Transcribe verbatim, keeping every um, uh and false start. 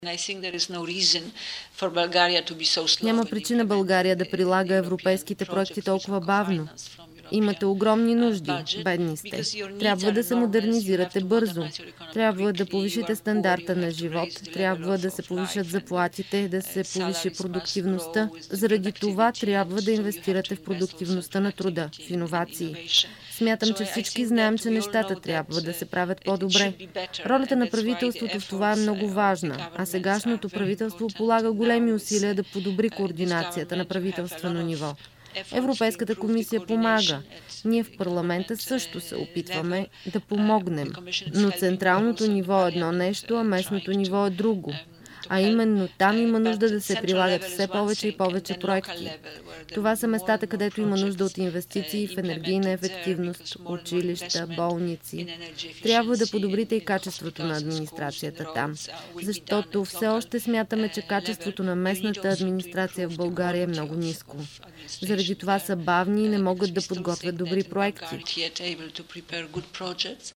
Няма причина България да прилага европейските проекти толкова бавно. Имате огромни нужди, бедни сте. Трябва да се модернизирате бързо. Трябва да повишите стандарта на живот. Трябва да се повишат заплатите, да се повиши продуктивността. Заради това трябва да инвестирате в продуктивността на труда, в иновации. Смятам, че всички знаем, че нещата трябва да се правят по-добре. Ролята на правителството в това е много важна, а сегашното правителство полага големи усилия да подобри координацията на правителствено ниво. Европейската комисия помага. Ние в парламента също се опитваме да помогнем. Но централното ниво е едно нещо, а местното ниво е друго. А именно там има нужда да се прилагат все повече и повече проекти. Това са местата, където има нужда от инвестиции в енергийна ефективност, училища, болници. Трябва да подобрите и качеството на администрацията там, защото все още смятаме, че качеството на местната администрация в България е много ниско. Заради това са бавни и не могат да подготвят добри проекти.